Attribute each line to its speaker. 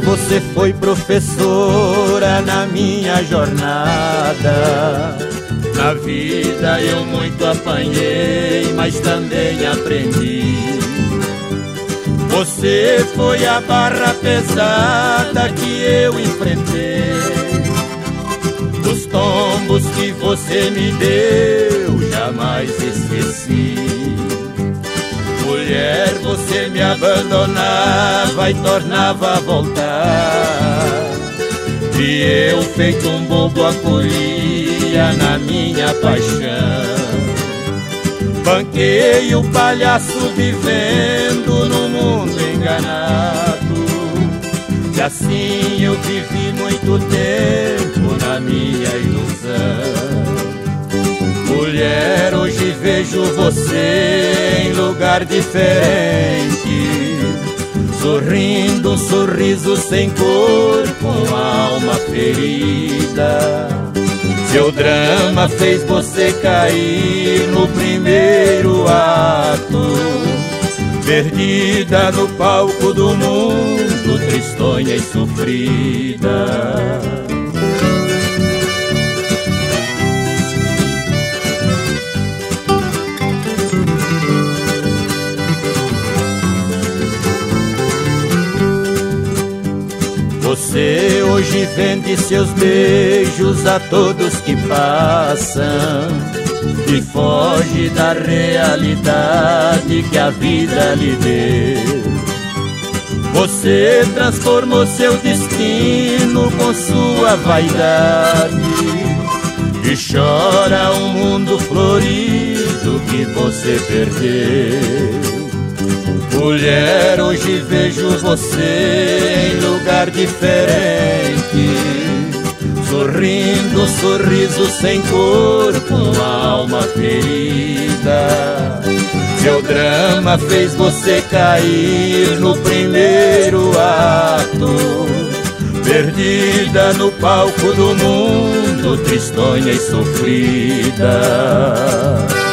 Speaker 1: você foi professora na minha jornada. Na vida eu muito apanhei, mas também aprendi. Você foi a barra pesada que eu enfrentei. Os tombos que você me deu jamais esqueci. Mulher, você me abandonava e tornava a voltar, e eu feito um bobo acolhia na minha paixão. Banquei o palhaço vivendo no mundo enganado, e assim eu vivi muito tempo na minha ilusão. Mulher, hoje vejo você em lugar diferente, sorrindo um sorriso sem cor, com a alma ferida. Seu drama fez você cair no primeiro ato, perdida no palco do mundo, tristonha e sofrida. Você hoje vende seus beijos a todos que passam e foge da realidade que a vida lhe deu. Você transformou seu destino com sua vaidade e chora um mundo florido que você perdeu. Mulher, hoje vejo você em lugar diferente, sorrindo um sorriso sem cor, com a alma ferida. Seu drama fez você cair no primeiro ato, perdida no palco do mundo, tristonha e sofrida.